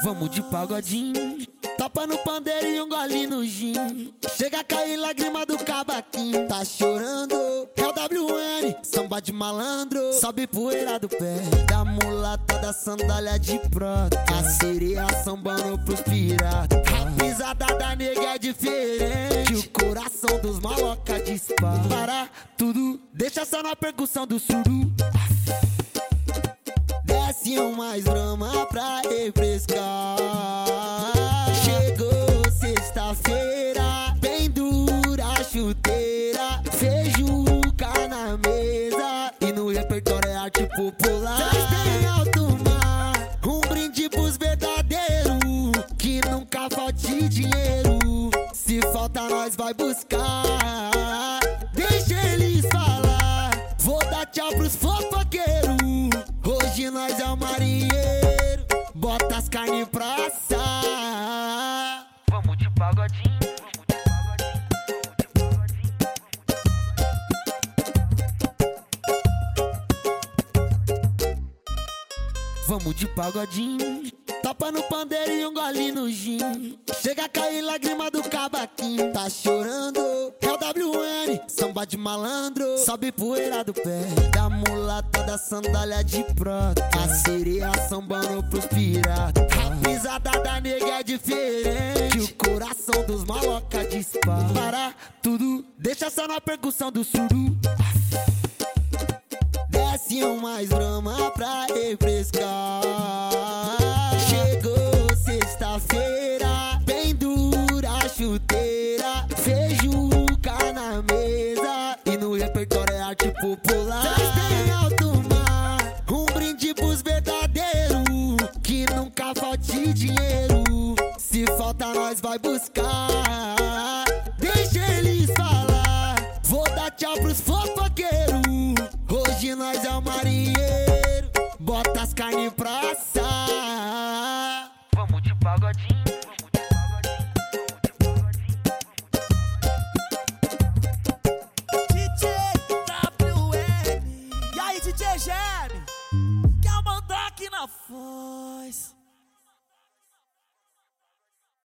Vamos de pagodinho, tapa no pandeiro e um gole no gin. Chega a cair lágrima do cavaquinho. Tá chorando, é o WN, samba de malandro. Sobe poeira do pé da mulata, da sandália de prata. A sereia sambando pros piratas. A pisada da nega é diferente, o coração dos maloca dispara. Para tudo, deixa só na percussão do suru. Desce mais brama pra refrescar. Chegou sexta-feira, bem dura a chuteira. Feijuca na mesa e no repertório é arte popular. Traz bem alto mar, um brinde pros verdadeiros. Que nunca falte dinheiro, se falta nós vai buscar. Deixa eles falar, vou dar tchau pros fofoqueiros. Hoje nós é o marinheiro, bota as carnes pra assar. Vamos de pagodinho. Vamos de pagodinho, tapa no pandeiro e um gole no gin. Chega a cair lágrima do cavaquinho. Tá chorando, é o WN, samba de malandro. Sobe poeira do pé da mulata, da sandália de prata. A sereia sambando pros piratas. A pisada da nega é diferente, o coração dos maloca dispara. Para tudo, deixa só na percussão do suru. Desce mais brama pra refrescar. Chegou sexta-feira, bem dura a chuteira. Feijuca na mesa e no repertório é arte popular. Traz bem alto mar, um brinde pros verdadeiros. Que nunca falte dinheiro, se falta nós vai buscar. Deixa eles falar, vou dar tchau pros fofoqueiros. Hoje nós é o marinheiro, bota as carnes pra assar. Vamos de pagodinho.